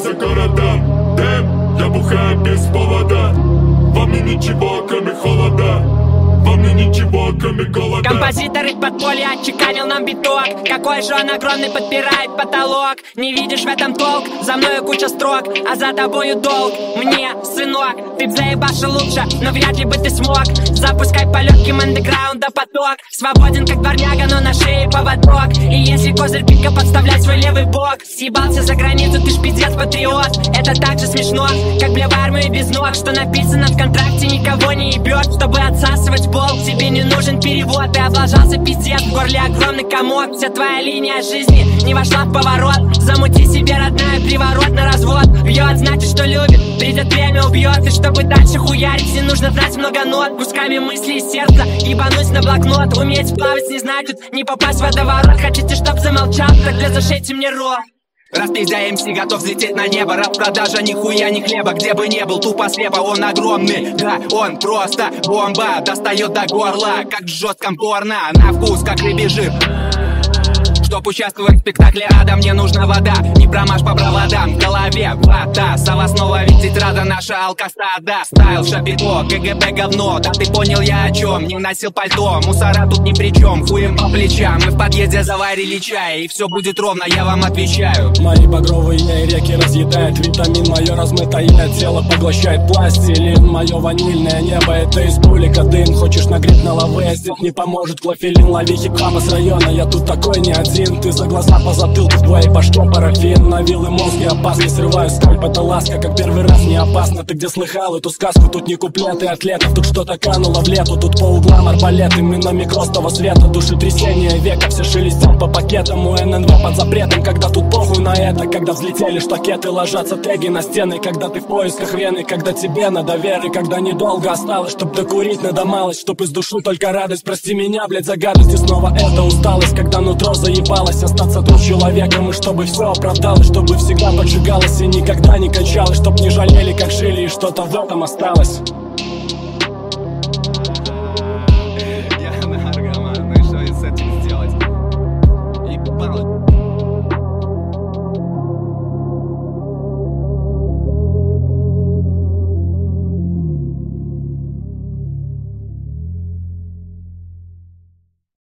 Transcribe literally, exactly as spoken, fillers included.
по городам. Дэм, я бухаю без повода. Во мне ничего, кроме холода. Во мне ничего, кроме голода. Композитор из подполья отчеканил нам биток. Какой же он огромный, подпирает потолок. Не видишь в этом толк, за мною куча строк, а за тобою долг. Мне, сынок, ты б заебашил лучше, но вряд ли бы ты смог. Запускай по легким андеграунда поток. Свободен как дворняга, но на шее поводок. И если козырь пика, подставлять свой левый бок. Съебался за границу, ты ж пиздец патриот. Это так же смешно, как бля в армии без ног. Что написано в контракте, никого не ебет. Чтобы отсасывать пол, тебе не нужен перевод. Ты облажался, пиздец, в горле огромный комок. Вся твоя линия жизни не вошла в поворот. Замути себе, родная, приворот на развод. Бьет, значит, что любит, придет время, убьет. И чтобы дальше хуярить, не нужно знать много нот. Кусками мысли из сердца ебанусь на блокнот. Уметь плавать не значит не попасть в водоворот. Хотите, чтоб замолчал, тогда зашейте мне рот. Раз пиздя МС готов взлететь на небо. Распродажа нихуя не хлеба. Где бы не был, тупо слепо. Он огромный, да, он просто бомба. Достает до горла, как в жестком порно. На вкус, как рыбий жир. Чтоб участвовать в спектакле ада, мне нужна вода. Не промажь по проводам, в голове вода. Сова снова видеть рада, наша алкостада. Стайл шапито, КГБ говно. Да ты понял я о чем, не носил пальто. Мусора тут ни при чем, хуем по плечам. Мы в подъезде заварили чай, и все будет ровно, я вам отвечаю. Мои багровые реки разъедает витамин. Мое размытое тело поглощает пластилин. Мое ванильное небо, это из булика дым. Хочешь нагреть на лаве, здесь не поможет клофелин. Лови хип-хапа с района, я тут такой не один. Ты за глаза по затылку, в твоей башке парафин. На вилы мозги опасны, срываю скальп, это ласка. Как первый раз не опасно, ты где слыхал эту сказку? Тут не куплеты атлетов, тут что-то кануло в лету. Тут по углам арбалеты, миномик ростового света. Душетрясение века, все шелестят по пакетам. У эн эн вэ под запретом, когда тут похуй на это. Когда взлетели штакеты, ложатся теги на стены. Когда ты в поисках вены, когда тебе надо веры. Когда недолго осталось, чтоб докурить надо малость. Чтоб из души только радость, прости меня, блять, за гадость. И снова это усталость, когда нутро заебалось. Остаться тут человеком, и чтобы все оправдалось. Чтобы всегда поджигалось и никогда не кончалось. Чтоб не жалели, как жили, и что-то в этом осталось. Я наркоман, ну и что с этим сделать? Ебало.